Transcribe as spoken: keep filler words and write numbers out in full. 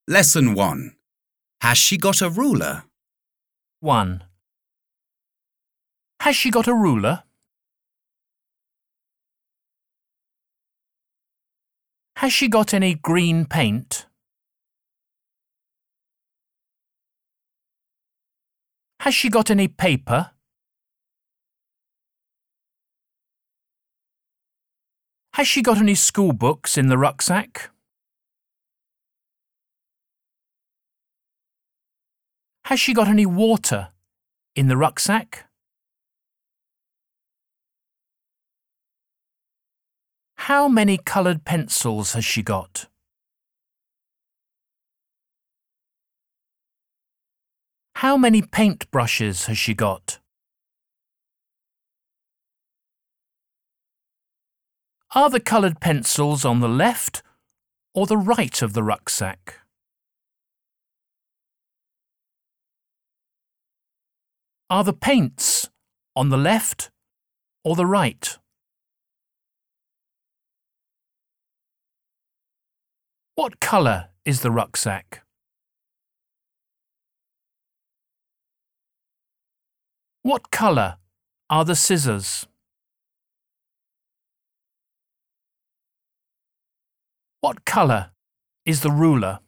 Lesson one. Has she got a ruler? one. Has she got a ruler? Has she got any green paint? Has she got any paper? Has she got any school books in the rucksack? Has she got any water in the rucksack? How many coloured pencils has she got? How many paint brushes has she got? Are the coloured pencils on the left or the right of the rucksack? Are the paints on the left or the right? What colour is the rucksack? What colour are the scissors? What colour is the ruler?